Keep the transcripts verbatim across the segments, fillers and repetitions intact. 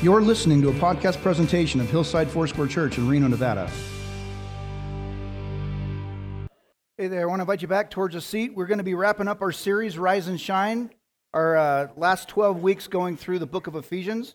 You're listening to a podcast presentation of Hillside Foursquare Church in Reno, Nevada. Hey there, I want to invite you back towards a seat. We're going to be wrapping up our series, Rise and Shine, our uh, last twelve weeks going through the book of Ephesians.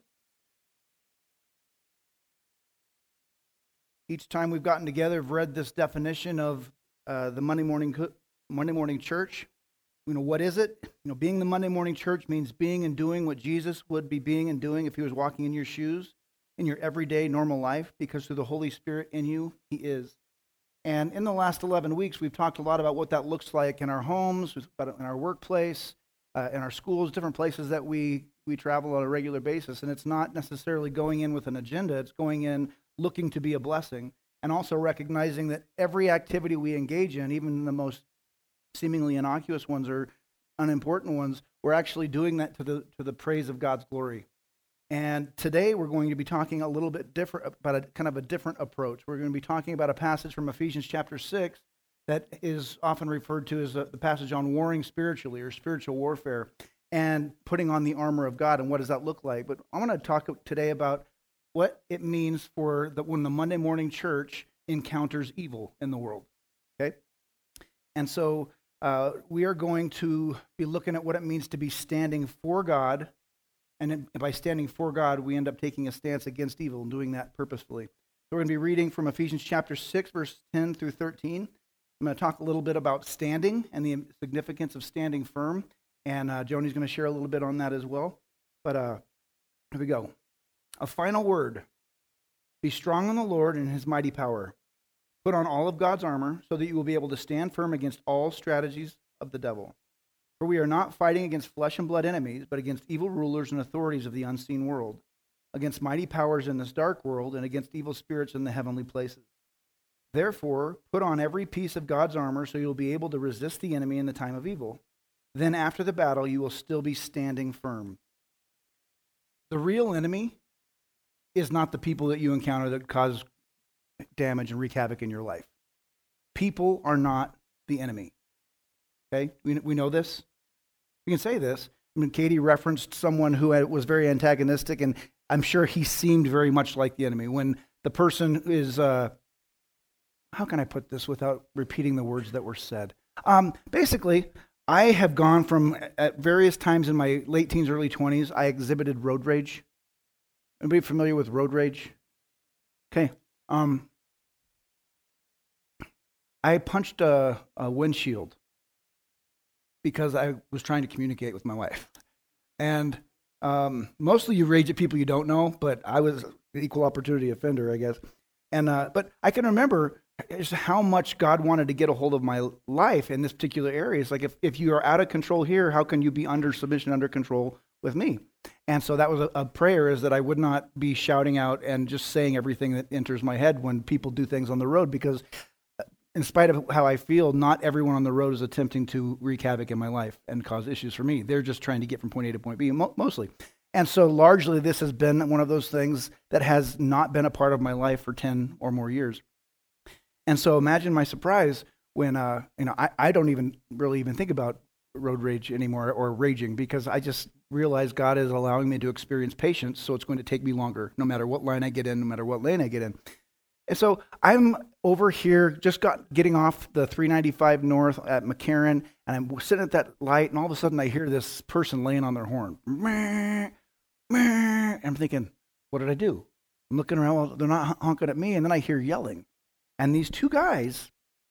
Each time we've gotten together, I've read this definition of uh, the Monday morning Monday morning church. You know, what is it? You know, being the Monday morning church means being and doing what Jesus would be being and doing if he was walking in your shoes, in your everyday normal life, because through the Holy Spirit in you, he is. And in the last eleven weeks, we've talked a lot about what that looks like in our homes, in our workplace, uh, in our schools, different places that we, we travel on a regular basis. And it's not necessarily going in with an agenda. It's going in looking to be a blessing, and also recognizing that every activity we engage in, even the most seemingly innocuous ones or unimportant ones, we're actually doing that to the to the praise of God's glory. And today we're going to be talking a little bit different about a kind of a different approach. We're going to be talking about a passage from Ephesians chapter six that is often referred to as the passage on warring spiritually, or spiritual warfare, and putting on the armor of God. And what does that look like? But I want to talk today about what it means for the, when the Monday morning church encounters evil in the world. Okay? And so Uh, we are going to be looking at what it means to be standing for God, and by standing for God, we end up taking a stance against evil and doing that purposefully. So we're going to be reading from Ephesians chapter six, verse ten through thirteen. I'm going to talk a little bit about standing and the significance of standing firm, and uh, Joni's going to share a little bit on that as well. But uh, here we go. A final word. Be strong in the Lord and his mighty power. Put on all of God's armor so that you will be able to stand firm against all strategies of the devil. For we are not fighting against flesh and blood enemies, but against evil rulers and authorities of the unseen world, against mighty powers in this dark world, and against evil spirits in the heavenly places. Therefore, put on every piece of God's armor so you'll be able to resist the enemy in the time of evil. Then after the battle, you will still be standing firm. The real enemy is not the people that you encounter that cause damage and wreak havoc in your life. People are not the enemy. Okay? We, we know this. We can say this. I mean, Katie referenced someone who had, was very antagonistic, and I'm sure he seemed very much like the enemy. When the person is, uh, how can I put this without repeating the words that were said? Um, basically, I have gone from, at various times in my late teens, early twenties, I exhibited road rage. Anybody familiar with road rage? Okay. Um, I punched a, a windshield because I was trying to communicate with my wife. And um, mostly you rage at people you don't know, but I was an equal opportunity offender, I guess. And uh, but I can remember just how much God wanted to get a hold of my life in this particular area. It's like, if, if you are out of control here, how can you be under submission, under control with me? And so that was a, a prayer, is that I would not be shouting out and just saying everything that enters my head when people do things on the road, because in spite of how I feel, not everyone on the road is attempting to wreak havoc in my life and cause issues for me. They're just trying to get from point A to point B, mo- mostly. And so largely this has been one of those things that has not been a part of my life for ten or more years. And so imagine my surprise when, uh, you know, I, I don't even really even think about road rage anymore, or raging, because I just realize God is allowing me to experience patience, so it's going to take me longer, no matter what line I get in, no matter what lane I get in. And so I'm over here, just got getting off the three ninety-five north at McCarran, and I'm sitting at that light, and all of a sudden I hear this person laying on their horn. And I'm thinking, what did I do? I'm looking around, well, they're not honking at me, and then I hear yelling. And these two guys,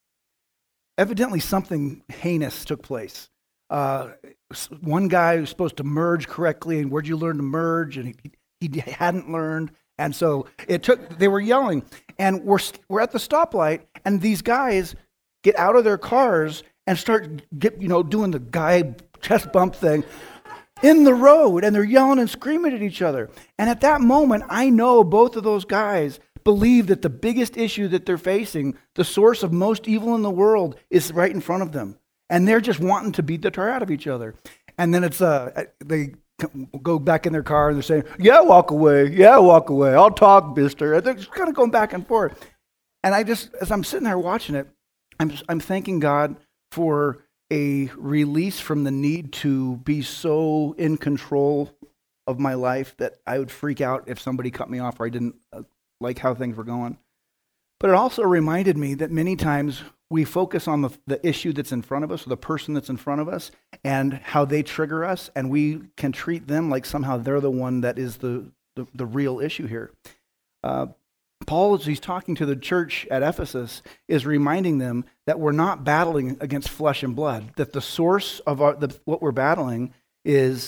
evidently something heinous took place. Uh, one guy was supposed to merge correctly, and where'd you learn to merge? And he, he hadn't learned. And so it took, they were yelling, and we're we're at the stoplight, and these guys get out of their cars and start get you know doing the guy chest bump thing in the road, and they're yelling and screaming at each other. And at that moment, I know both of those guys believe that the biggest issue that they're facing, the source of most evil in the world, is right in front of them. And they're just wanting to beat the tar out of each other. And then it's uh, they go back in their car and they're saying, yeah, walk away. Yeah, walk away. I'll talk, mister. They're just kind of going back and forth. And I just, as I'm sitting there watching it, I'm I'm thanking God for a release from the need to be so in control of my life that I would freak out if somebody cut me off or I didn't uh, like how things were going. But it also reminded me that many times we focus on the, the issue that's in front of us, or the person that's in front of us, and how they trigger us, and we can treat them like somehow they're the one that is the, the, the real issue here. Uh, Paul, as he's talking to the church at Ephesus, is reminding them that we're not battling against flesh and blood, that the source of our, the, what we're battling is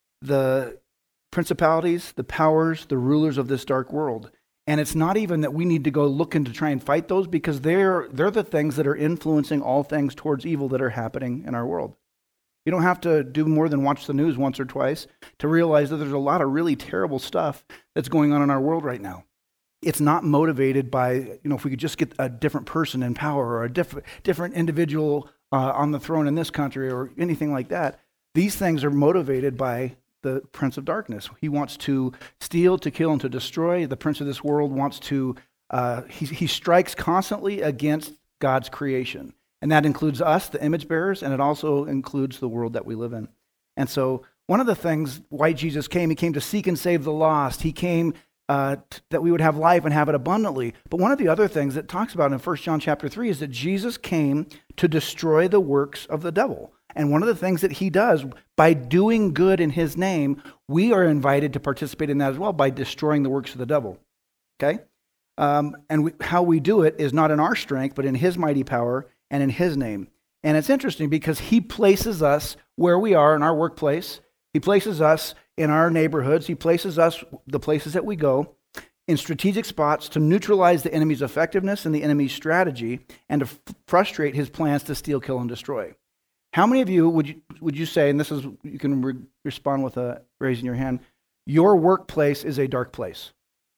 the principalities, the powers, the rulers of this dark world. And it's not even that we need to go looking to try and fight those, because they're they're the things that are influencing all things towards evil that are happening in our world. You don't have to do more than watch the news once or twice to realize that there's a lot of really terrible stuff that's going on in our world right now. It's not motivated by, you know, if we could just get a different person in power or a different different individual uh, on the throne in this country or anything like that. These things are motivated by the prince of darkness. He wants to steal, to kill, and to destroy. The prince of this world wants to, uh, he, he strikes constantly against God's creation. And that includes us, the image bearers, and it also includes the world that we live in. And so one of the things why Jesus came, he came to seek and save the lost. He came uh, t- that we would have life and have it abundantly. But one of the other things that talks about in First John chapter three is that Jesus came to destroy the works of the devil. And one of the things that he does, by doing good in his name, we are invited to participate in that as well by destroying the works of the devil. Okay? Um, and we, how we do it is not in our strength, but in his mighty power and in his name. And it's interesting because he places us where we are in our workplace. He places us in our neighborhoods. He places us, the places that we go, in strategic spots to neutralize the enemy's effectiveness and the enemy's strategy and to f- frustrate his plans to steal, kill, and destroy. How many of you would you would you say, and this is, you can re- respond with a raising your hand, your workplace is a dark place?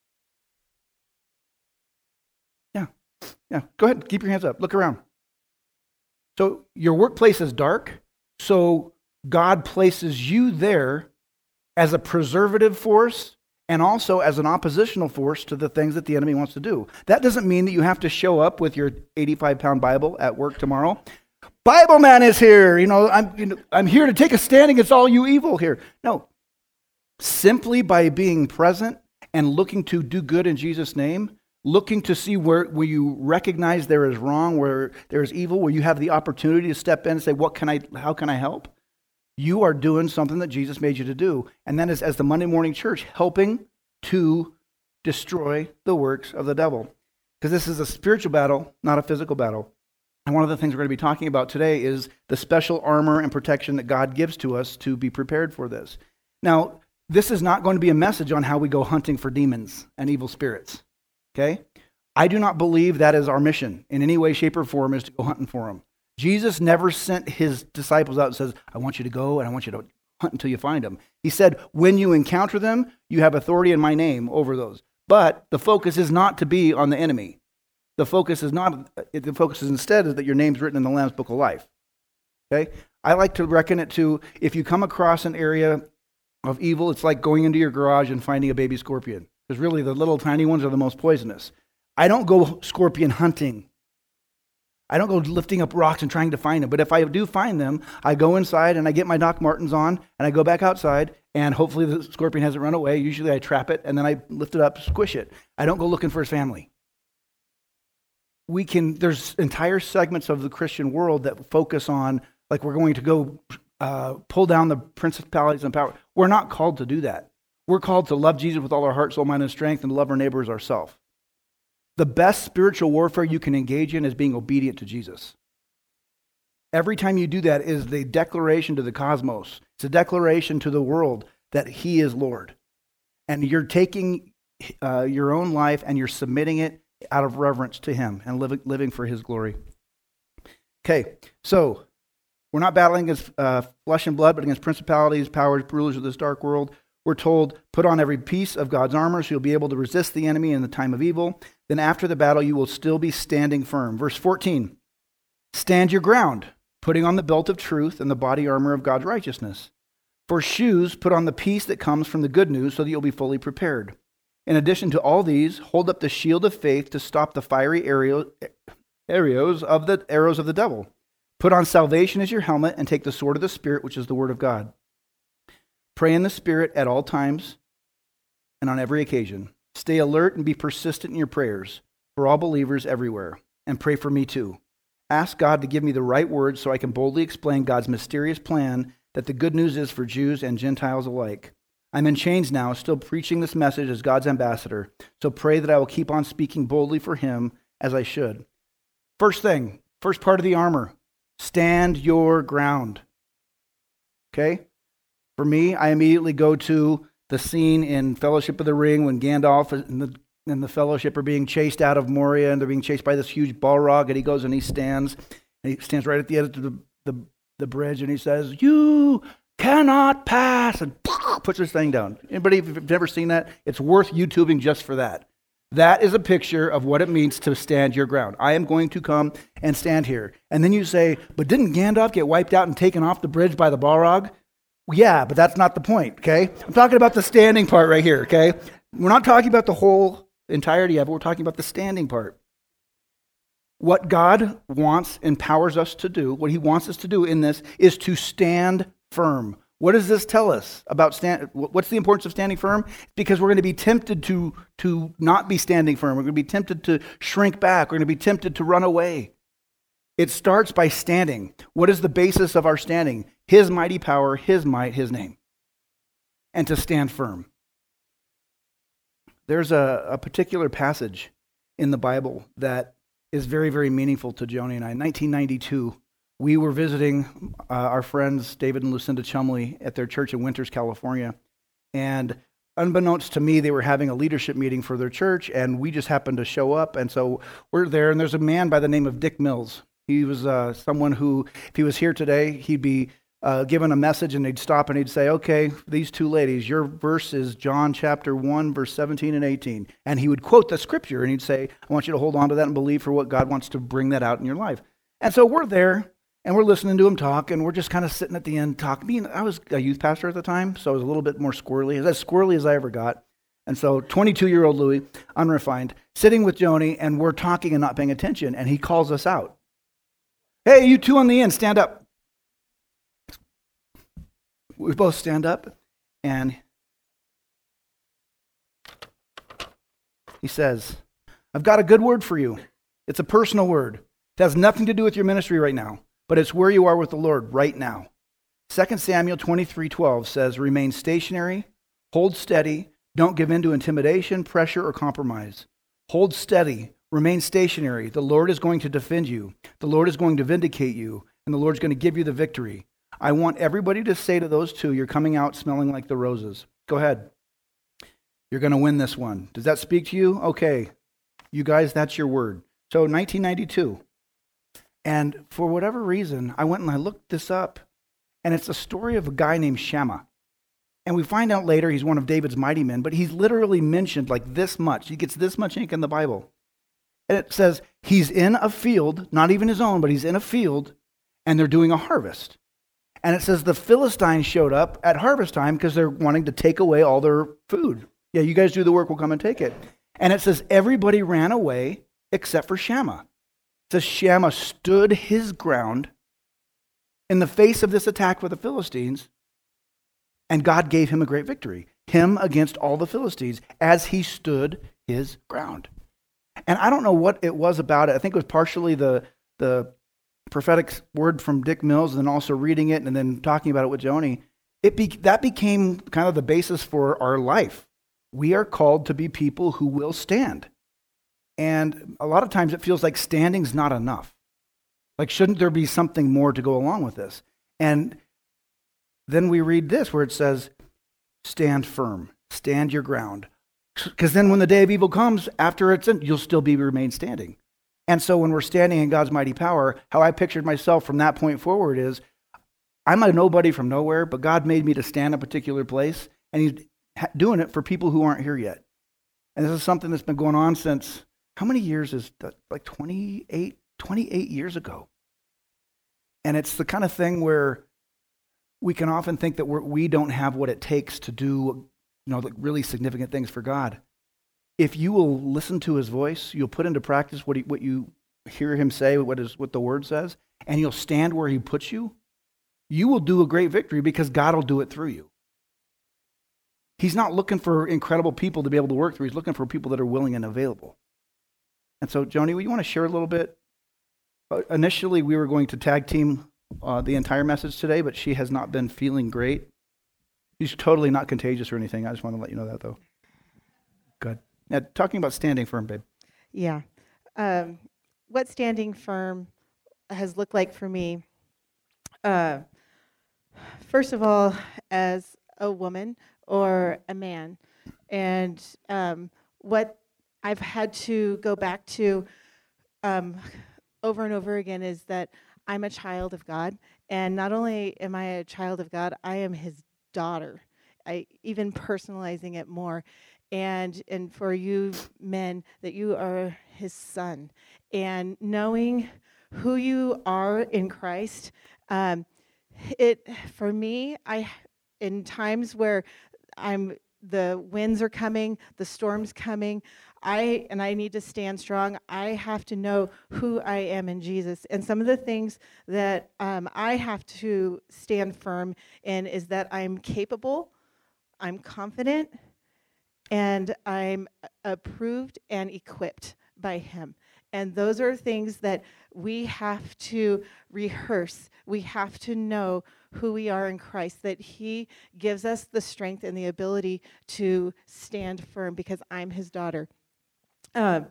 Yeah, yeah. Go ahead, keep your hands up. Look around. So your workplace is dark, so God places you there as a preservative force and also as an oppositional force to the things that the enemy wants to do. That doesn't mean that you have to show up with your eighty-five pound Bible at work tomorrow. Bible man is here. You know, I'm you know, I'm here to take a stand against all you evil here. No. Simply by being present and looking to do good in Jesus' name, looking to see where, where you recognize there is wrong, where there is evil, where you have the opportunity to step in and say, what can I, how can I help? You are doing something that Jesus made you to do. And that is, as the Monday morning church, helping to destroy the works of the devil. Because this is a spiritual battle, not a physical battle. And one of the things we're going to be talking about today is the special armor and protection that God gives to us to be prepared for this. Now, this is not going to be a message on how we go hunting for demons and evil spirits, okay? I do not believe that is our mission in any way, shape, or form, is to go hunting for them. Jesus never sent his disciples out and says, I want you to go and I want you to hunt until you find them. He said, when you encounter them, you have authority in my name over those. But the focus is not to be on the enemy. The focus is not, the focus is instead is that your name's written in the Lamb's Book of Life. Okay? I like to reckon it to, if you come across an area of evil, it's like going into your garage and finding a baby scorpion. Because really the little tiny ones are the most poisonous. I don't go scorpion hunting. I don't go lifting up rocks and trying to find them. But if I do find them, I go inside and I get my Doc Martens on and I go back outside and hopefully the scorpion hasn't run away. Usually I trap it and then I lift it up, squish it. I don't go looking for his family. We can, there's entire segments of the Christian world that focus on, like we're going to go uh, pull down the principalities and power. We're not called to do that. We're called to love Jesus with all our heart, soul, mind, and strength and love our neighbor as ourselves. The best spiritual warfare you can engage in is being obedient to Jesus. Every time you do that is the declaration to the cosmos. It's a declaration to the world that he is Lord. And you're taking uh, your own life and you're submitting it out of reverence to him and living, living for his glory. Okay, so we're not battling against uh, flesh and blood, but against principalities, powers, rulers of this dark world. We're told, put on every piece of God's armor so you'll be able to resist the enemy in the time of evil. Then after the battle, you will still be standing firm. Verse fourteen, stand your ground, putting on the belt of truth and the body armor of God's righteousness. For shoes, put on the peace that comes from the good news so that you'll be fully prepared. In addition to all these, hold up the shield of faith to stop the fiery arrows of the arrows of the devil. Put on salvation as your helmet and take the sword of the Spirit, which is the word of God. Pray in the Spirit at all times and on every occasion. Stay alert and be persistent in your prayers for all believers everywhere. And pray for me too. Ask God to give me the right words so I can boldly explain God's mysterious plan that the good news is for Jews and Gentiles alike. I'm in chains now, still preaching this message as God's ambassador, so pray that I will keep on speaking boldly for him as I should. First thing, first part of the armor, stand your ground. Okay? For me, I immediately go to the scene in Fellowship of the Ring when Gandalf and the, and the Fellowship are being chased out of Moria, and they're being chased by this huge Balrog, and he goes and he stands, and he stands right at the end of the, the, the bridge, and he says, "You cannot pass," and puts this thing down. Anybody, if you've never seen that, it's worth YouTubing just for that. That is a picture of what it means to stand your ground. I am going to come and stand here. And then you say, but didn't Gandalf get wiped out and taken off the bridge by the Balrog? Yeah, but that's not the point, okay? I'm talking about the standing part right here, okay? We're not talking about the whole entirety of it. We're talking about the standing part. What God wants, empowers us to do, what he wants us to do in this is to stand firm. What does this tell us about stand? What's the importance of standing firm? Because we're going to be tempted to, to not be standing firm. We're going to be tempted to shrink back. We're going to be tempted to run away. It starts by standing. What is the basis of our standing? His mighty power, his might, his name. And to stand firm. There's a, a particular passage in the Bible that is very, very meaningful to Joni and I. In nineteen ninety-two, we were visiting uh, our friends David and Lucinda Chumley at their church in Winters, California. And unbeknownst to me, they were having a leadership meeting for their church, and we just happened to show up. And so we're there, and there's a man by the name of Dick Mills. He was uh, someone who, if he was here today, he'd be uh, given a message, and he'd stop and he'd say, okay, these two ladies, your verse is John chapter one, verse seventeen and eighteen. And he would quote the scripture, and he'd say, I want you to hold on to that and believe for what God wants to bring that out in your life. And so we're there. And we're listening to him talk, and we're just kind of sitting at the end talking. Me, I was a youth pastor at the time, so I was a little bit more squirrely, as squirrely as I ever got. And so twenty-two-year-old Louis, unrefined, sitting with Joni, and we're talking and not paying attention, and he calls us out. Hey, you two on the end, stand up. We both stand up, and he says, I've got a good word for you. It's a personal word. It has nothing to do with your ministry right now. But it's where you are with the Lord right now. Second Samuel twenty-three twelve says, remain stationary, hold steady, don't give in to intimidation, pressure, or compromise. Hold steady, remain stationary. The Lord is going to defend you. The Lord is going to vindicate you, and the Lord's going to give you the victory. I want everybody to say to those two, you're coming out smelling like the roses. Go ahead. You're going to win this one. Does that speak to you? Okay. You guys, that's your word. So nineteen ninety-two. And for whatever reason, I went and I looked this up, and it's a story of a guy named Shammah. And we find out later he's one of David's mighty men, but he's literally mentioned like this much. He gets this much ink in the Bible. And it says he's in a field, not even his own, but he's in a field, and they're doing a harvest. And it says the Philistines showed up at harvest time because they're wanting to take away all their food. Yeah, you guys do the work, we'll come and take it. And it says everybody ran away except for Shammah. It says Shammah stood his ground in the face of this attack with the Philistines, and God gave him a great victory. Him against all the Philistines as he stood his ground. And I don't know what it was about it. I think it was partially the, the prophetic word from Dick Mills, and then also reading it and then talking about it with Joni. It be, that became kind of the basis for our life. We are called to be people who will stand. And a lot of times it feels like standing's not enough. Like, shouldn't there be something more to go along with this? And then we read this where it says, stand firm, stand your ground. Because then when the day of evil comes, after it's in, you'll still be remain standing. And so when we're standing in God's mighty power, how I pictured myself from that point forward is, I'm a nobody from nowhere, but God made me to stand a particular place, and he's doing it for people who aren't here yet. And this is something that's been going on since, how many years is that? Like twenty-eight, twenty-eight years ago. And it's the kind of thing where we can often think that we're, we don't have what it takes to do, you know, like really significant things for God. If you will listen to his voice, you'll put into practice what he, what you hear him say, what is what the word says, and you'll stand where he puts you, you will do a great victory because God will do it through you. He's not looking for incredible people to be able to work through. He's looking for people that are willing and available. And so, Joni, you want to share a little bit? Uh, initially, we were going to tag team uh, the entire message today, but she has not been feeling great. She's totally not contagious or anything. I just want to let you know that, though. Good. Now, talking about standing firm, babe. Yeah. Um, what standing firm has looked like for me, uh, first of all, as a woman or a man, and um, what I've had to go back to um, over and over again is that I'm a child of God, and not only am I a child of God, I am His daughter. I even personalizing it more, and and for you men, that you are His son, and knowing who you are in Christ. Um, it for me, I in times where I'm the winds are coming, the storm's coming, I and I need to stand strong. I have to know who I am in Jesus. And some of the things that um, I have to stand firm in is that I'm capable, I'm confident, and I'm approved and equipped by Him. And those are things that we have to rehearse. We have to know who we are in Christ, that He gives us the strength and the ability to stand firm because I'm His daughter. Um,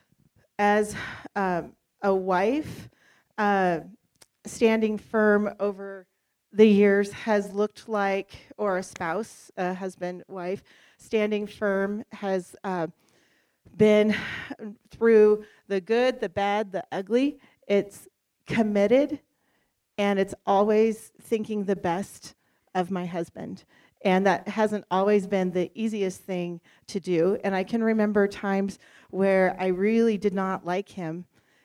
as um, a wife, uh, standing firm over the years has looked like, or a spouse, a husband, wife, standing firm has uh, been through the good, the bad, the ugly. It's committed, and it's always thinking the best of my husband. And that hasn't always been the easiest thing to do. And I can remember times where I really did not like him,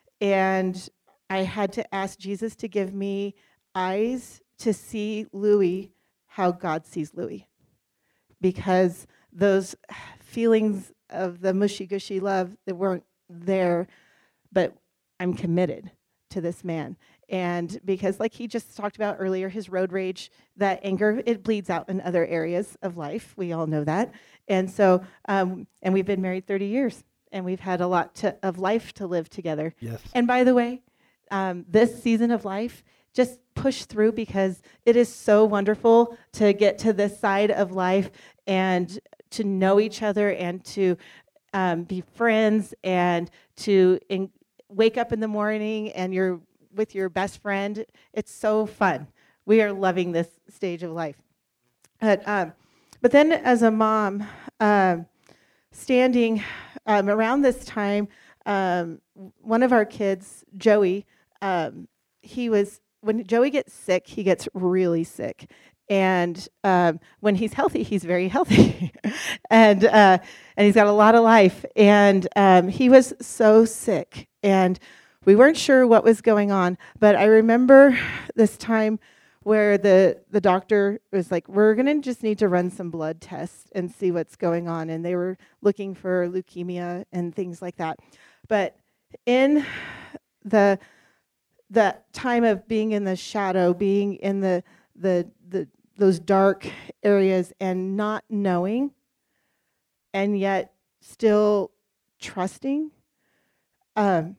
and I had to ask Jesus to give me eyes to see Louis how God sees Louis. Because those feelings of the mushy-gushy love that weren't there, but I'm committed to this man. And because, like he just talked about earlier, his road rage, that anger, it bleeds out in other areas of life. We all know that. And so, um, and we've been married thirty years, and we've had a lot to, of life to live together. Yes. And by the way, um, this season of life, just push through, because it is so wonderful to get to this side of life and to know each other and to um, be friends and to in, wake up in the morning and you're with your best friend. It's so fun. We are loving this stage of life. But, um, but then as a mom, uh, standing um, around this time, um, one of our kids, Joey, um, he was, when Joey gets sick, he gets really sick. And um, when he's healthy, he's very healthy. and uh, and he's got a lot of life. And um, he was so sick. And we weren't sure what was going on. But I remember this time where the, the doctor was like, we're going to just need to run some blood tests and see what's going on. And they were looking for leukemia and things like that. But in the the time of being in the shadow, being in the the the those dark areas and not knowing, and yet still trusting, um,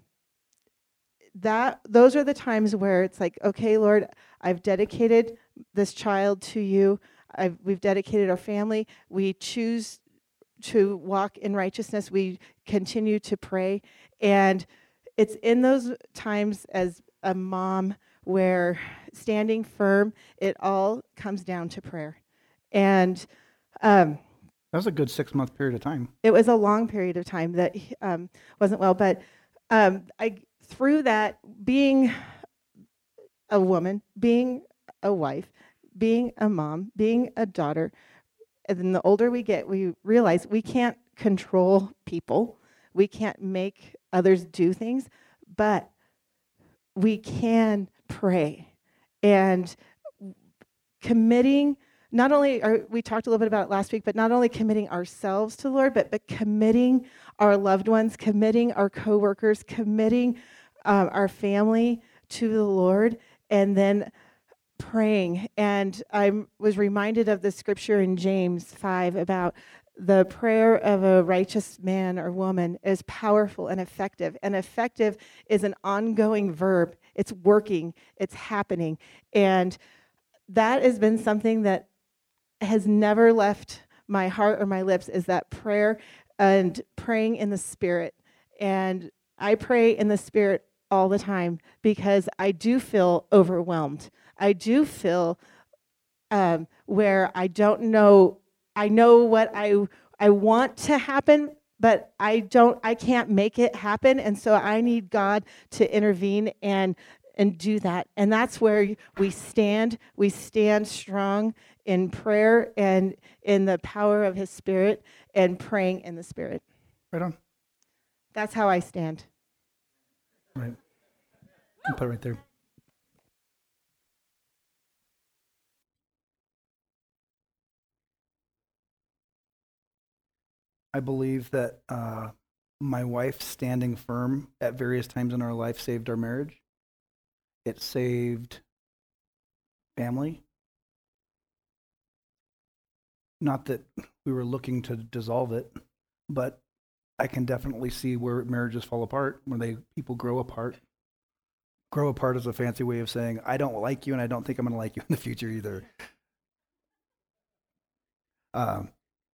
that those are the times where it's like, okay, Lord, I've dedicated this child to you. I've, we've dedicated our family. We choose to walk in righteousness. We continue to pray. And it's in those times as a mom where standing firm, it all comes down to prayer. And um, that was a good six-month period of time. It was a long period of time that um, wasn't well. But um, I through that, being a woman, being a wife, being a mom, being a daughter, and then the older we get, we realize we can't control people. We can't make others do things, but we can pray. And committing, not only are, we talked a little bit about it last week, but not only committing ourselves to the Lord, but, but committing our loved ones, committing our coworkers, committing um, our family to the Lord, and then praying, and I was reminded of the scripture in James five about the prayer of a righteous man or woman is powerful and effective. And effective is an ongoing verb. It's working, it's happening. And that has been something that has never left my heart or my lips, is that prayer and praying in the Spirit. And I pray in the Spirit all the time because I do feel overwhelmed. I do feel um, where I don't know, I know what I I want to happen, but I don't, I can't make it happen. And so I need God to intervene and and do that. And that's where we stand. We stand strong in prayer and in the power of His Spirit and praying in the Spirit. Right on. That's how I stand. Right. I'll put it right there. I believe that uh, my wife standing firm at various times in our life saved our marriage. It saved family. Not that we were looking to dissolve it, but I can definitely see where marriages fall apart, when they people grow apart. Grow apart is a fancy way of saying, I don't like you and I don't think I'm going to like you in the future either. Um,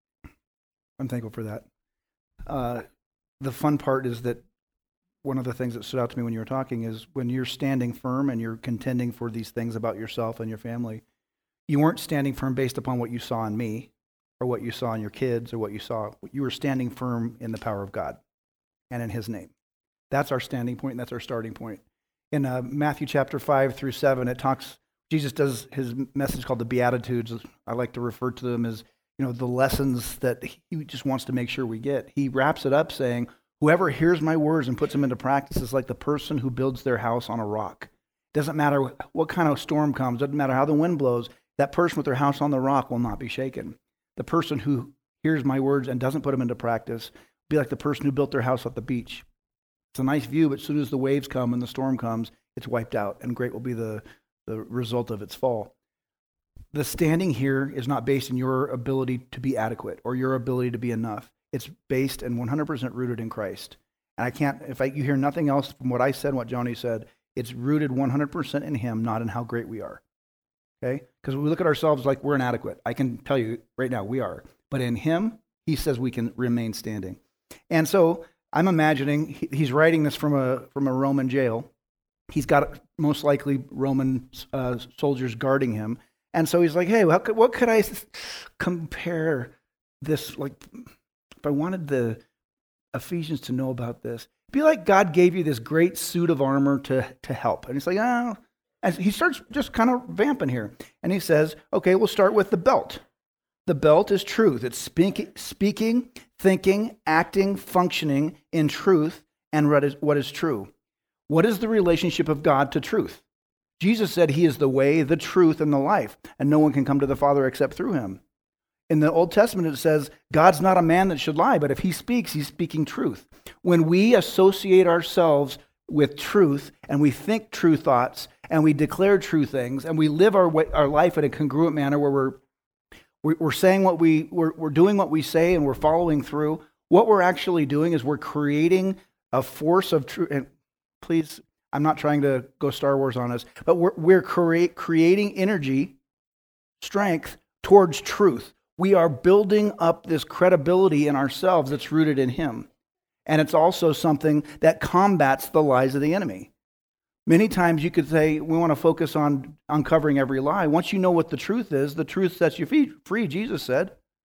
I'm thankful for that. Uh, the fun part is that one of the things that stood out to me when you were talking is when you're standing firm and you're contending for these things about yourself and your family, you weren't standing firm based upon what you saw in me or what you saw in your kids or what you saw. You were standing firm in the power of God and in His name. That's our standing point, and that's our starting point. In uh, Matthew chapter five through seven, it talks, Jesus does his message called the Beatitudes. I like to refer to them as, you know, the lessons that he just wants to make sure we get. He wraps it up saying, whoever hears my words and puts them into practice is like the person who builds their house on a rock. Doesn't matter what kind of storm comes, doesn't matter how the wind blows, that person with their house on the rock will not be shaken. The person who hears my words and doesn't put them into practice will be like the person who built their house at the beach. It's a nice view, but as soon as the waves come and the storm comes, it's wiped out, and great will be the, the result of its fall. The standing here is not based in your ability to be adequate or your ability to be enough. It's based and one hundred percent rooted in Christ. And I can't, if I, you hear nothing else from what I said and what Johnny said, it's rooted one hundred percent in Him, not in how great we are. Okay? Because we look at ourselves like we're inadequate. I can tell you right now, we are. But in Him, He says we can remain standing. And so I'm imagining he's writing this from a from a Roman jail. He's got most likely Roman uh, soldiers guarding him. And so he's like, hey, what could, what could I compare this, like, if I wanted the Ephesians to know about this, it'd be like God gave you this great suit of armor to, to help. And he's like, oh. And he starts just kind of vamping here. And he says, okay, we'll start with the belt. The belt is truth. It's speak, speaking, thinking, acting, functioning in truth and what is, what is true. What is the relationship of God to truth? Jesus said He is the way, the truth, and the life, and no one can come to the Father except through Him. In the Old Testament, it says, God's not a man that should lie, but if He speaks, He's speaking truth. When we associate ourselves with truth, and we think true thoughts, and we declare true things, and we live our way, our life in a congruent manner where we're we're saying what we we're, we're doing what we say, and we're following through, what we're actually doing is we're creating a force of truth. And please, I'm not trying to go Star Wars on us, but we're, we're create, creating energy, strength towards truth. We are building up this credibility in ourselves that's rooted in Him. And it's also something that combats the lies of the enemy. Many times you could say, we want to focus on uncovering every lie. Once you know what the truth is, the truth sets you free, Jesus said.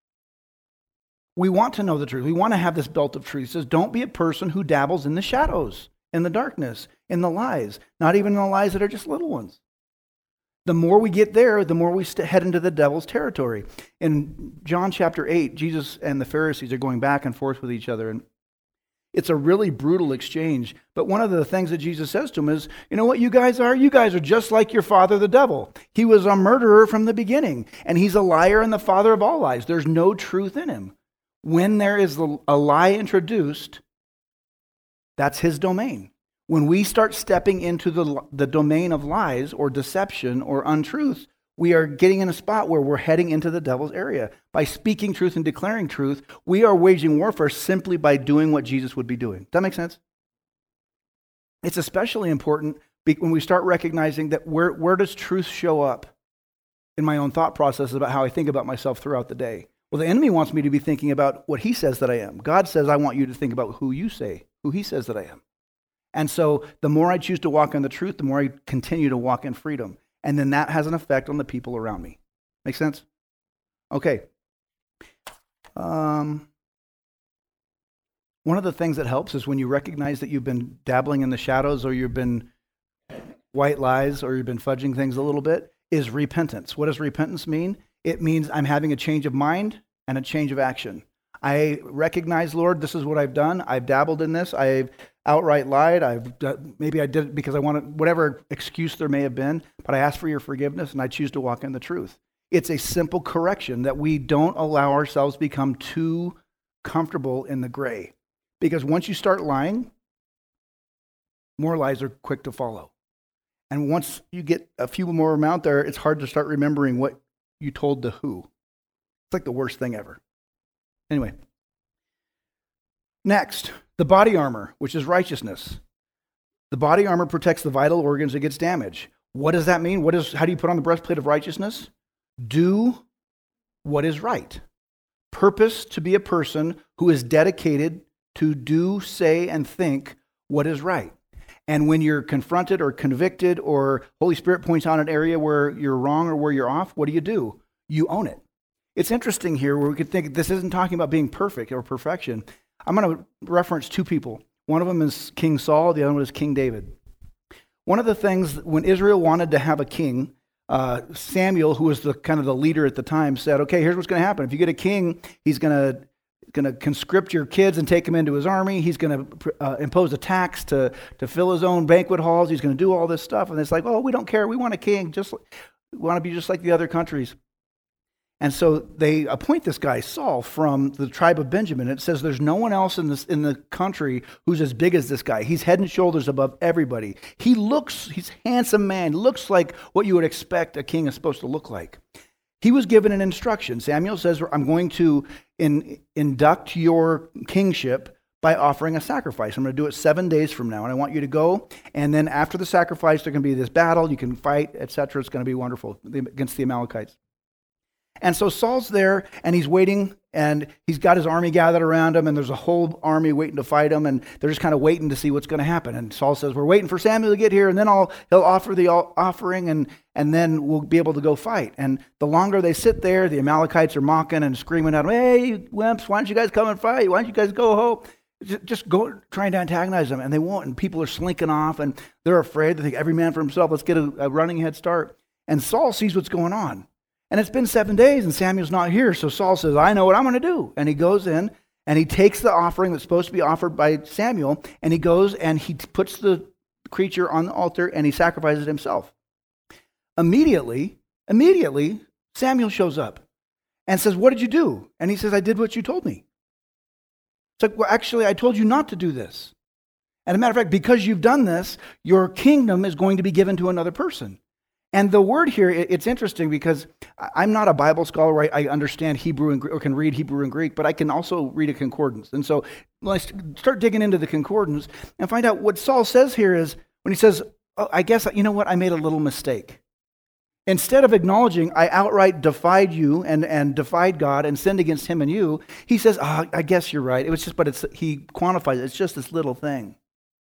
We want to know the truth. We want to have this belt of truth. He says, don't be a person who dabbles in the shadows, in the darkness, in the lies, not even in the lies that are just little ones. The more we get there, the more we st- head into the devil's territory. In John chapter eight, Jesus and the Pharisees are going back and forth with each other, and it's a really brutal exchange. But one of the things that Jesus says to them is, you know what you guys are? You guys are just like your father, the devil. He was a murderer from the beginning, and he's a liar and the father of all lies. There's no truth in him. When there is a lie introduced, that's his domain. When we start stepping into the, the domain of lies or deception or untruth, we are getting in a spot where we're heading into the devil's area. By speaking truth and declaring truth, we are waging warfare simply by doing what Jesus would be doing. Does that make sense? It's especially important when we start recognizing that where, where does truth show up in my own thought processes about how I think about myself throughout the day. Well, the enemy wants me to be thinking about what he says that I am. God says, I want you to think about who you say, who he says that I am. And so the more I choose to walk in the truth, the more I continue to walk in freedom. And then that has an effect on the people around me. Make sense? Okay. Um, one of the things that helps is when you recognize that you've been dabbling in the shadows or you've been white lies or you've been fudging things a little bit, is repentance. What does repentance mean? It means I'm having a change of mind and a change of action. I recognize, Lord, this is what I've done. I've dabbled in this. I've outright lied. I've done, maybe I did it because I wanted, whatever excuse there may have been, but I ask for your forgiveness and I choose to walk in the truth. It's a simple correction that we don't allow ourselves to become too comfortable in the gray. Because once you start lying, more lies are quick to follow. And once you get a few more of them out there, it's hard to start remembering what you told to who. It's like the worst thing ever. Anyway. Next, the body armor, which is righteousness. The body armor protects the vital organs against damage. What does that mean? What is? How do you put on the breastplate of righteousness? Do what is right. Purpose to be a person who is dedicated to do, say, and think what is right. And when you're confronted or convicted or Holy Spirit points out an area where you're wrong or where you're off, what do you do? You own it. It's interesting here where we could think this isn't talking about being perfect or perfection. I'm going to reference two people. One of them is King Saul. The other one is King David. One of the things, when Israel wanted to have a king, uh, Samuel, who was the kind of the leader at the time, said, okay, here's what's going to happen. If you get a king, he's going to going to conscript your kids and take them into his army. He's going to uh, impose a tax to, to fill his own banquet halls. He's going to do all this stuff. And it's like, oh, we don't care. We want a king. Just we want to be just like the other countries. And so they appoint this guy, Saul, from the tribe of Benjamin. It says there's no one else in this in the country who's as big as this guy. He's head and shoulders above everybody. He looks, he's a handsome man, looks like what you would expect a king is supposed to look like. He was given an instruction. Samuel says, I'm going to in, induct your kingship by offering a sacrifice. I'm going to do it seven days from now, and I want you to go, and then after the sacrifice, there's going to be this battle. You can fight, et cetera. It's going to be wonderful against the Amalekites. And so Saul's there, and he's waiting, and he's got his army gathered around him, and there's a whole army waiting to fight him, and they're just kind of waiting to see what's going to happen. And Saul says, we're waiting for Samuel to get here, and then I'll, he'll offer the offering, and, and then we'll be able to go fight. And the longer they sit there, the Amalekites are mocking and screaming at them, hey, you wimps, why don't you guys come and fight? Why don't you guys go home? Just go trying to antagonize them, and they won't, and people are slinking off, and they're afraid. They think, every man for himself, let's get a, a running head start. And Saul sees what's going on. And it's been seven days and Samuel's not here. So Saul says, I know what I'm going to do. And he goes in and he takes the offering that's supposed to be offered by Samuel, and he goes and he puts the creature on the altar and he sacrifices himself. Immediately, immediately, Samuel shows up and says, what did you do? And he says, I did what you told me. It's like, well, actually, I told you not to do this. And as a matter of fact, because you've done this, your kingdom is going to be given to another person. And the word here, it's interesting because I'm not a Bible scholar. I, I understand Hebrew and or can read Hebrew and Greek, but I can also read a concordance. And so let's start digging into the concordance and find out what Saul says here is when he says, oh, I guess, you know what, I made a little mistake. Instead of acknowledging I outright defied you and, and defied God and sinned against him and you, he says, oh, I guess you're right. It was just, but it's he quantifies it. It's just this little thing.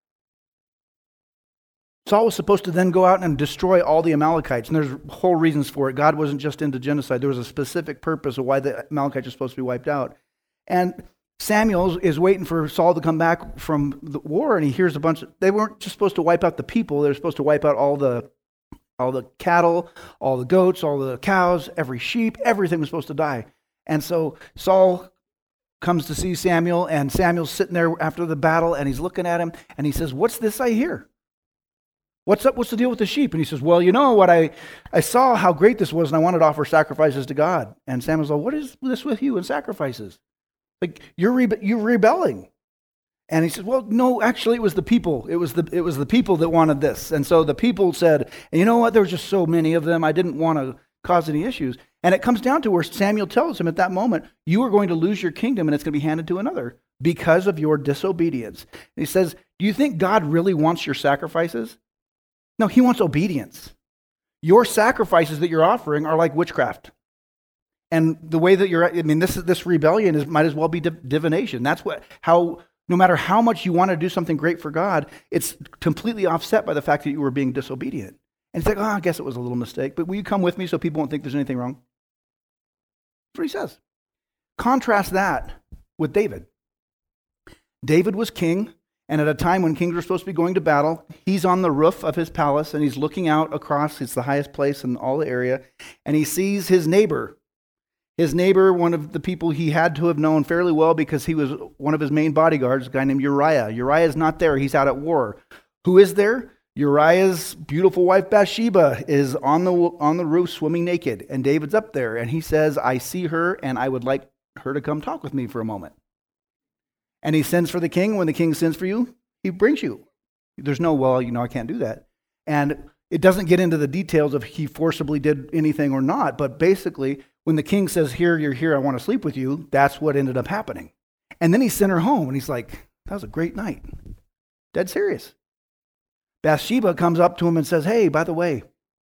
Saul was supposed to then go out and destroy all the Amalekites, and there's whole reasons for it. God wasn't just into genocide. There was a specific purpose of why the Amalekites are supposed to be wiped out. And Samuel is waiting for Saul to come back from the war, and he hears a bunch of, they weren't just supposed to wipe out the people, they were supposed to wipe out all the all the cattle, all the goats, all the cows, every sheep, everything was supposed to die. And so Saul comes to see Samuel, and Samuel's sitting there after the battle, and he's looking at him, and he says, what's this I hear? What's up? What's the deal with the sheep? And he says, well, you know what? I, I saw how great this was, and I wanted to offer sacrifices to God. And Samuel's like, what is this with you and sacrifices? Like, you're, rebe- you're rebelling. And he says, well, no, actually it was the people. It was the it was the people that wanted this. And so the people said, and you know what? There were just so many of them. I didn't want to cause any issues. And it comes down to where Samuel tells him at that moment, you are going to lose your kingdom and it's going to be handed to another because of your disobedience. And he says, do you think God really wants your sacrifices? No, he wants obedience. Your sacrifices that you're offering are like witchcraft. And the way that you're, I mean, this this rebellion is might as well be div- divination. That's what, how, no matter how much you want to do something great for God, it's completely offset by the fact that you were being disobedient. And it's like, oh, I guess it was a little mistake, but will you come with me so people won't think there's anything wrong? That's what he says. Contrast that with David. David was king, and at a time when kings were supposed to be going to battle, he's on the roof of his palace, and he's looking out across, it's the highest place in all the area, and he sees his neighbor. His neighbor, one of the people he had to have known fairly well because he was one of his main bodyguards, a guy named Uriah. Uriah's not there. He's out at war. Who is there? Uriah's beautiful wife Bathsheba is on the on the roof swimming naked, and David's up there, and he says, I see her, and I would like her to come talk with me for a moment. And he sends for the king. When the king sends for you, he brings you. There's no, well, you know, I can't do that. And it doesn't get into the details of he forcibly did anything or not, but basically, when the king says, here, you're here, I want to sleep with you, that's what ended up happening. And then he sent her home, and he's like, that was a great night. Dead serious. Bathsheba comes up to him and says, hey, by the way,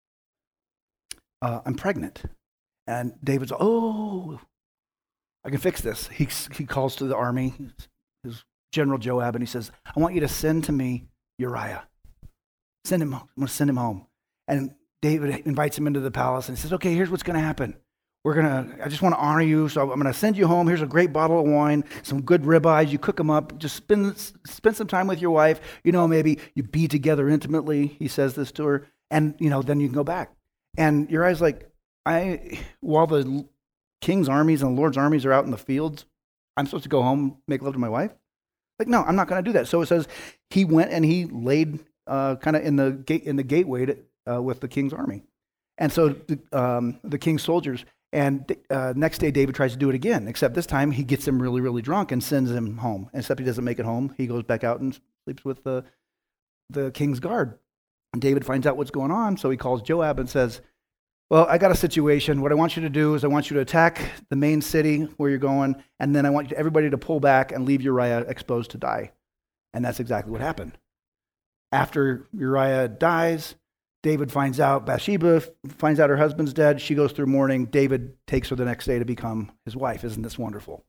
uh, I'm pregnant. And David's, oh, I can fix this. He, he calls to the army, his General Joab, and he says, I want you to send to me Uriah. Send him home. I'm going to send him home. And David invites him into the palace, and he says, okay, here's what's going to happen. We're going to, I just want to honor you, so I'm going to send you home. Here's a great bottle of wine, some good ribeyes. You cook them up. Just spend, spend some time with your wife. You know, maybe you be together intimately. He says this to her. And, you know, then you can go back. And Uriah's like, I, while the king's armies and the Lord's armies are out in the fields, I'm supposed to go home, make love to my wife? Like, no, I'm not going to do that. So it says he went and he laid uh, kind of in the gate in the gateway to, uh, with the king's army. And so the, um, the king's soldiers, and uh, next day David tries to do it again, except this time he gets him really, really drunk and sends him home. Except he doesn't make it home. He goes back out and sleeps with the, the king's guard. And David finds out what's going on, so he calls Joab and says, well, I got a situation. What I want you to do is I want you to attack the main city where you're going, and then I want everybody to pull back and leave Uriah exposed to die. And that's exactly what happened. After Uriah dies, David finds out, Bathsheba finds out her husband's dead. She goes through mourning. David takes her the next day to become his wife. Isn't this wonderful?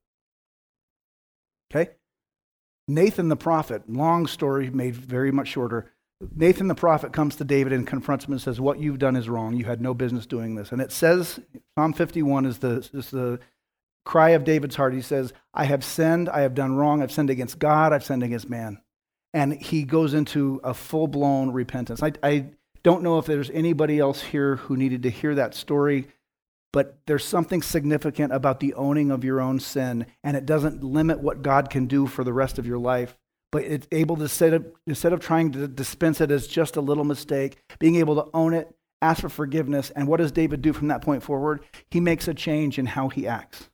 Okay? Nathan the prophet, long story made very much shorter. Nathan the prophet comes to David and confronts him and says, what you've done is wrong. You had no business doing this. And it says, Psalm fifty-one is the, is the cry of David's heart. He says, I have sinned, I have done wrong, I've sinned against God, I've sinned against man. And he goes into a full-blown repentance. I, I don't know if there's anybody else here who needed to hear that story, but there's something significant about the owning of your own sin, and it doesn't limit what God can do for the rest of your life. But it's able to, set up, instead of trying to dispense it as just a little mistake, being able to own it, ask for forgiveness. And what does David do from that point forward? He makes a change in how he acts.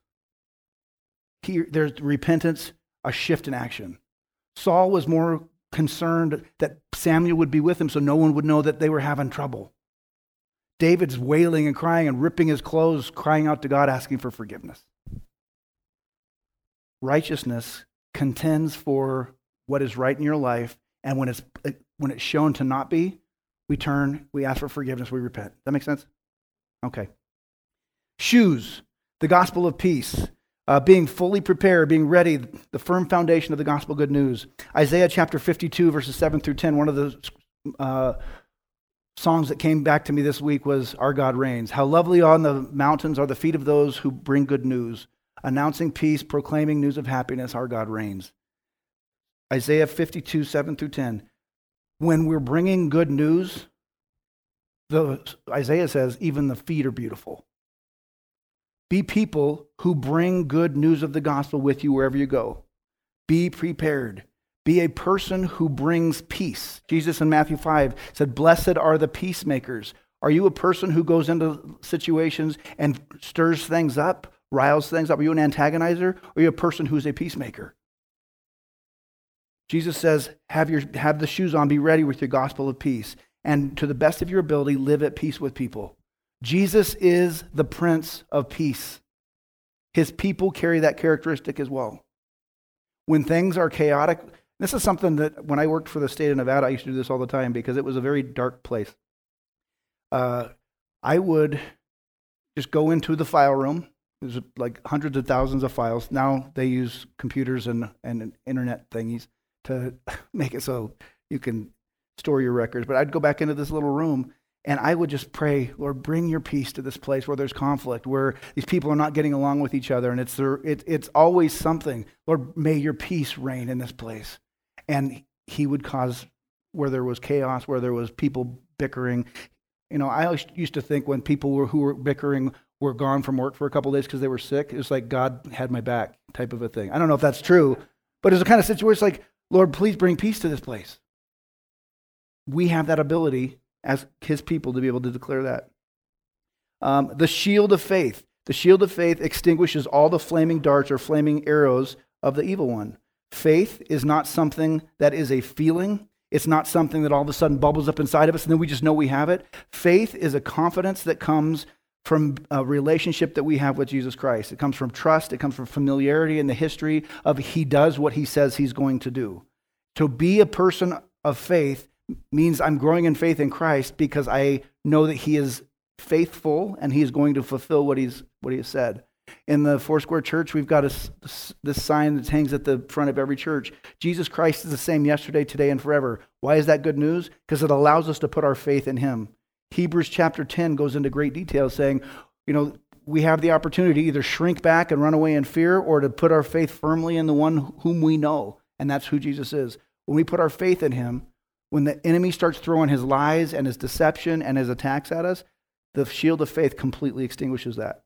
He, there's repentance, a shift in action. Saul was more concerned that Samuel would be with him so no one would know that they were having trouble. David's wailing and crying and ripping his clothes, crying out to God, asking for forgiveness. Righteousness contends for what is right in your life, and when it's when it's shown to not be, we turn, we ask for forgiveness, we repent. That make sense? Okay. Shoes, the gospel of peace, uh, being fully prepared, being ready, the firm foundation of the gospel good news. Isaiah chapter fifty-two, verses seven through ten, one of the uh, songs that came back to me this week was Our God Reigns. How lovely on the mountains are the feet of those who bring good news, announcing peace, proclaiming news of happiness, our God reigns. Isaiah fifty-two, seven through ten. When we're bringing good news, the, Isaiah says, even the feet are beautiful. Be people who bring good news of the gospel with you wherever you go. Be prepared. Be a person who brings peace. Jesus in Matthew five said, blessed are the peacemakers. Are you a person who goes into situations and stirs things up, riles things up? Are you an antagonizer? Or are you a person who's a peacemaker? Jesus says, have, your, have the shoes on, be ready with your gospel of peace, and to the best of your ability, live at peace with people. Jesus is the Prince of Peace. His people carry that characteristic as well. When things are chaotic, this is something that when I worked for the state of Nevada, I used to do this all the time because it was a very dark place. Uh, I would just go into the file room. There's like hundreds of thousands of files. Now they use computers and, and internet thingies to make it so you can store your records. But I'd go back into this little room and I would just pray, Lord, bring your peace to this place where there's conflict, where these people are not getting along with each other. And it's there, it, it's always something. Lord, may your peace reign in this place. And he would cause where there was chaos, where there was people bickering. You know, I always used to think when people were, who were bickering were gone from work for a couple of days because they were sick, it was like God had my back type of a thing. I don't know if that's true, but it's a kind of situation it's like, Lord, please bring peace to this place. We have that ability as his people to be able to declare that. Um, the shield of faith. The shield of faith extinguishes all the flaming darts or flaming arrows of the evil one. Faith is not something that is a feeling. It's not something that all of a sudden bubbles up inside of us and then we just know we have it. Faith is a confidence that comes from a relationship that we have with Jesus Christ. It comes from trust. It comes from familiarity in the history of he does what he says he's going to do. To be a person of faith means I'm growing in faith in Christ because I know that he is faithful and he is going to fulfill what he's what he has said. In the Foursquare Church, we've got a, this sign that hangs at the front of every church. Jesus Christ is the same yesterday, today, and forever. Why is that good news? Because it allows us to put our faith in him. Hebrews chapter ten goes into great detail saying, you know, we have the opportunity to either shrink back and run away in fear or to put our faith firmly in the one whom we know, and that's who Jesus is. When we put our faith in him, when the enemy starts throwing his lies and his deception and his attacks at us, the shield of faith completely extinguishes that.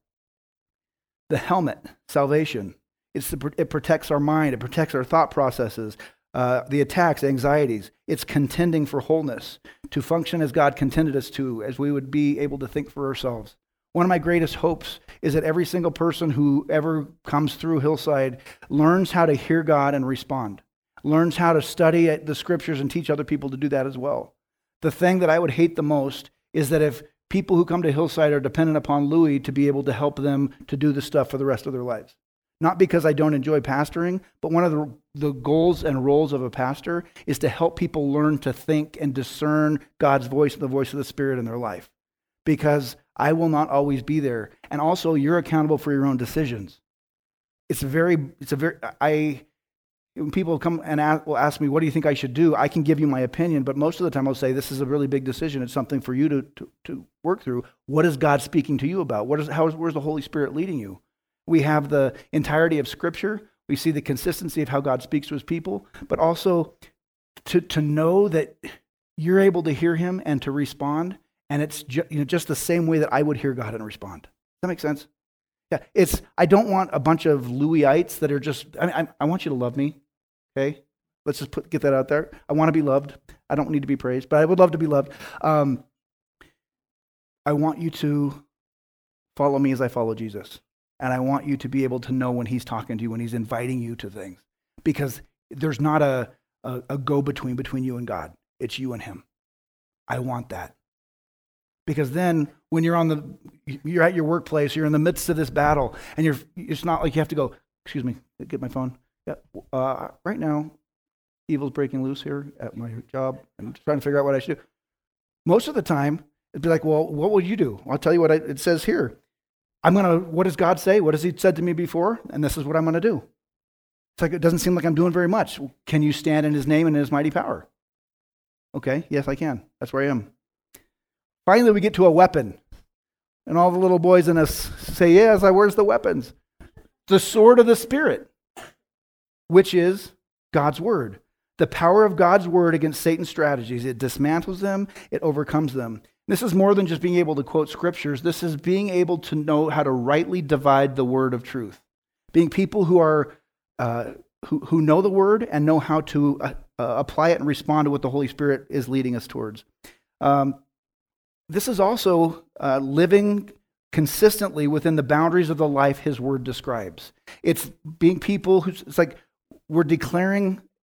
The helmet, salvation, it's the, it protects our mind, it protects our thought processes, uh, the attacks, anxieties. It's contending for wholeness, to function as God contended us to, as we would be able to think for ourselves. One of my greatest hopes is that every single person who ever comes through Hillside learns how to hear God and respond, learns how to study the scriptures and teach other people to do that as well. The thing that I would hate the most is that if people who come to Hillside are dependent upon Louis to be able to help them to do this stuff for the rest of their lives. Not because I don't enjoy pastoring, but one of the, the goals and roles of a pastor is to help people learn to think and discern God's voice and the voice of the Spirit in their life. Because I will not always be there. And also, you're accountable for your own decisions. It's very, it's a very, I, when people come and ask, will ask me, what do you think I should do? I can give you my opinion, but most of the time I'll say, this is a really big decision. It's something for you to, to, to work through. What is God speaking to you about? What is, how is, where's the Holy Spirit leading you? We have the entirety of Scripture. We see the consistency of how God speaks to his people, but also to, to know that you're able to hear him and to respond, and it's ju- you know, just the same way that I would hear God and respond. Does that make sense? Yeah, it's, I don't want a bunch of Louisites that are just, I, I, I want you to love me, okay? Let's just put, get that out there. I want to be loved. I don't need to be praised, but I would love to be loved. Um, I want you to follow me as I follow Jesus. And I want you to be able to know when he's talking to you, when he's inviting you to things. Because there's not a, a, a go-between between you and God. It's you and him. I want that. Because then when you're on the, you're at your workplace, you're in the midst of this battle, and you're, it's not like you have to go, excuse me, get my phone. Yeah, uh, right now, evil's breaking loose here at my job. I'm just trying to figure out what I should do. Most of the time, it'd be like, well, what would you do? I'll tell you what I, it says here. I'm going to, what does God say? What has he said to me before? And this is what I'm going to do. It's like, it doesn't seem like I'm doing very much. Can you stand in his name and in his mighty power? Okay, yes, I can. That's where I am. Finally, we get to a weapon. And all the little boys in us say, yes, I, where's the weapons? The sword of the Spirit, which is God's word. The power of God's word against Satan's strategies. It dismantles them. It overcomes them. This is more than just being able to quote scriptures. This is being able to know how to rightly divide the word of truth. Being people who are uh, who, who know the word and know how to uh, uh, apply it and respond to what the Holy Spirit is leading us towards. Um, this is also uh, living consistently within the boundaries of the life his word describes. It's being people who, it's like we're declaring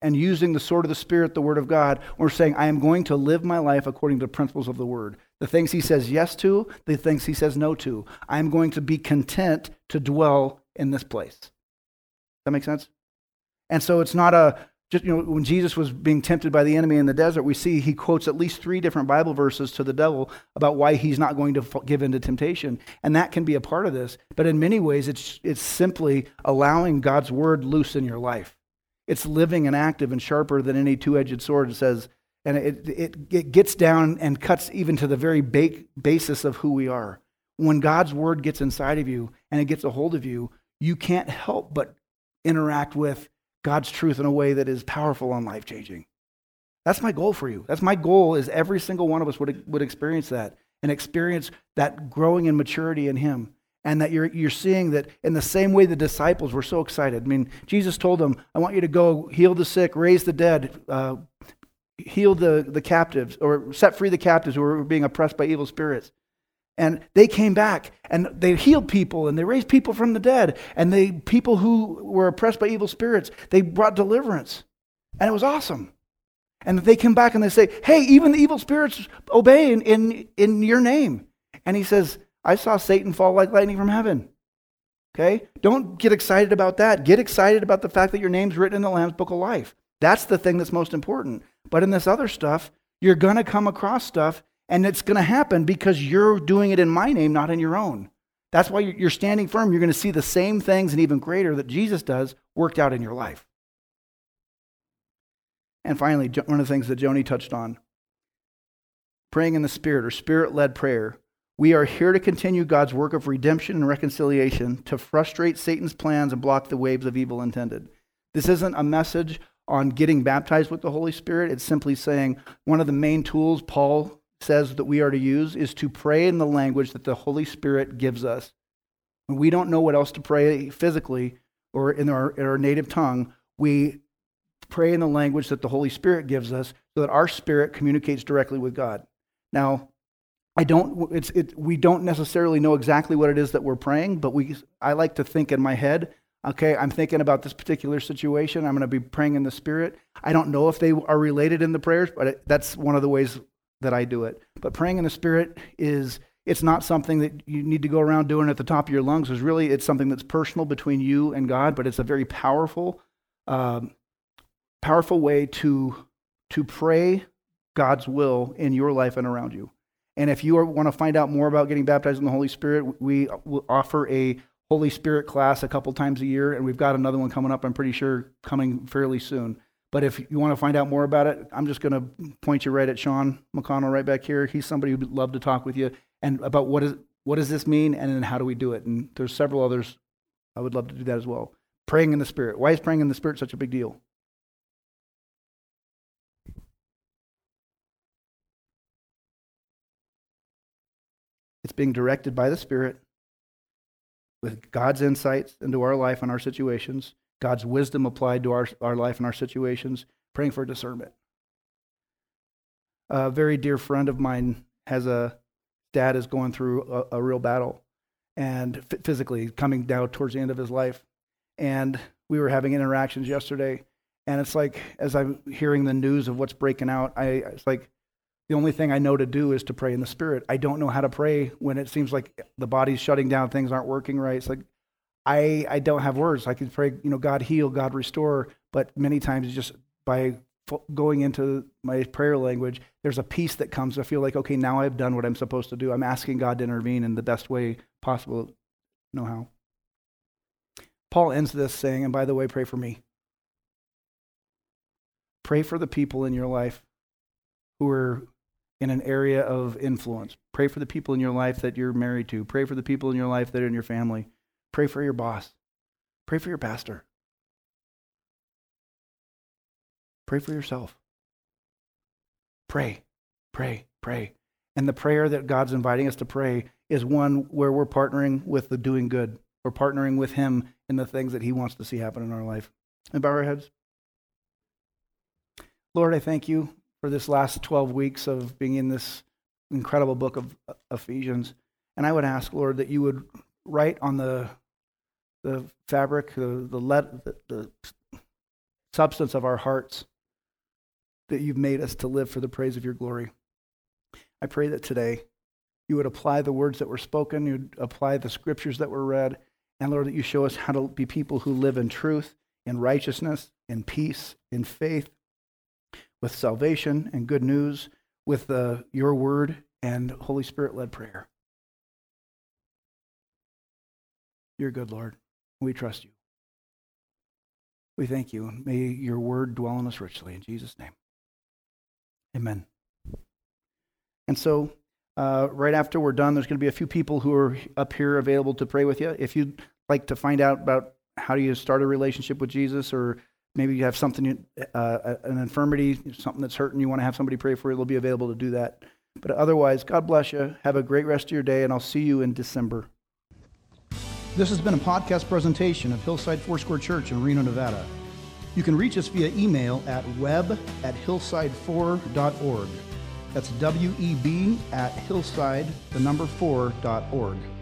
and using the sword of the Spirit, the Word of God, we're saying, I am going to live my life according to the principles of the Word. The things he says yes to, the things he says no to. I'm going to be content to dwell in this place. Does that make sense? And so it's not a, just, you know, when Jesus was being tempted by the enemy in the desert, we see he quotes at least three different Bible verses to the devil about why he's not going to give in to temptation. And that can be a part of this. But in many ways, it's it's simply allowing God's word loose in your life. It's living and active and sharper than any two-edged sword, it says. And it, it, it gets down and cuts even to the very ba- basis of who we are. When God's word gets inside of you and it gets a hold of you, you can't help but interact with God's truth in a way that is powerful and life-changing. That's my goal for you. That's my goal, is every single one of us would, would experience that and experience that growing in maturity in him. And that you're you're seeing that in the same way the disciples were so excited. I mean, Jesus told them, I want you to go heal the sick, raise the dead, uh, heal the, the captives, or set free the captives who were being oppressed by evil spirits. And they came back, and they healed people, and they raised people from the dead, and they people who were oppressed by evil spirits, they brought deliverance. And it was awesome. And they come back and they say, hey, even the evil spirits obey in, in, in your name. And he says, I saw Satan fall like lightning from heaven. Okay? Don't get excited about that. Get excited about the fact that your name's written in the Lamb's Book of Life. That's the thing that's most important. But in this other stuff, you're going to come across stuff, and it's going to happen because you're doing it in my name, not in your own. That's why you're standing firm. You're going to see the same things and even greater that Jesus does worked out in your life. And finally, one of the things that Joni touched on, praying in the Spirit or Spirit-led prayer. We are here to continue God's work of redemption and reconciliation to frustrate Satan's plans and block the waves of evil intended. This isn't a message on getting baptized with the Holy Spirit. It's simply saying one of the main tools Paul says that we are to use is to pray in the language that the Holy Spirit gives us. When we don't know what else to pray physically or in our, in our native tongue, we pray in the language that the Holy Spirit gives us so that our spirit communicates directly with God. Now, I don't. It's it. We don't necessarily know exactly what it is that we're praying, but we. I like to think in my head. Okay, I'm thinking about this particular situation. I'm going to be praying in the Spirit. I don't know if they are related in the prayers, but it, that's one of the ways that I do it. But praying in the Spirit is. It's not something that you need to go around doing at the top of your lungs. It's really it's something that's personal between you and God. But it's a very powerful, um, powerful way to to pray God's will in your life and around you. And if you are, want to find out more about getting baptized in the Holy Spirit, we will offer a Holy Spirit class a couple times a year, and we've got another one coming up, I'm pretty sure, coming fairly soon. But if you want to find out more about it, I'm just going to point you right at Sean McConnell right back here. He's somebody who'd love to talk with you and about what is what does this mean, and then how do we do it. And there's several others I would love to do that as well. Praying in the Spirit. Why is praying in the Spirit such a big deal? It's being directed by the Spirit with God's insights into our life and our situations, God's wisdom applied to our, our life and our situations, praying for discernment. A very dear friend of mine has a dad is going through a, a real battle, and physically coming down towards the end of his life. And we were having interactions yesterday, and it's like, as I'm hearing the news of what's breaking out, I it's like, the only thing I know to do is to pray in the Spirit. I don't know how to pray when it seems like the body's shutting down, things aren't working right. It's like, I I don't have words. I can pray, you know, God heal, God restore, but many times just by going into my prayer language, there's a peace that comes. I feel like, okay, now I've done what I'm supposed to do. I'm asking God to intervene in the best way possible, know how. Paul ends this saying, and by the way, pray for me. Pray for the people in your life who are in an area of influence. Pray for the people in your life that you're married to. Pray for the people in your life that are in your family. Pray for your boss. Pray for your pastor. Pray for yourself. Pray, pray, pray. And the prayer that God's inviting us to pray is one where we're partnering with the doing good. We're partnering with Him in the things that He wants to see happen in our life. And bow our heads. Lord, I thank you for this last twelve weeks of being in this incredible book of Ephesians. And I would ask, Lord, that you would write on the the fabric, the the, let, the, the substance of our hearts, that you've made us to live for the praise of your glory. I pray that today you would apply the words that were spoken, you'd apply the scriptures that were read, and Lord, that you show us how to be people who live in truth, in righteousness, in peace, in faith, with salvation and good news, with uh, your word and Holy Spirit-led prayer. You're good, Lord. We trust you. We thank you. May your word dwell in us richly. In Jesus' name. Amen. And so, uh, right after we're done, there's going to be a few people who are up here available to pray with you. If you'd like to find out about how do you start a relationship with Jesus, or maybe you have something, uh, an infirmity, something that's hurting, you want to have somebody pray for you, they'll be available to do that. But otherwise, God bless you. Have a great rest of your day, and I'll see you in December. This has been a podcast presentation of Hillside Foursquare Church in Reno, Nevada. You can reach us via email at web at hillside four dot org. That's W E B at hillside, the number four, dot org.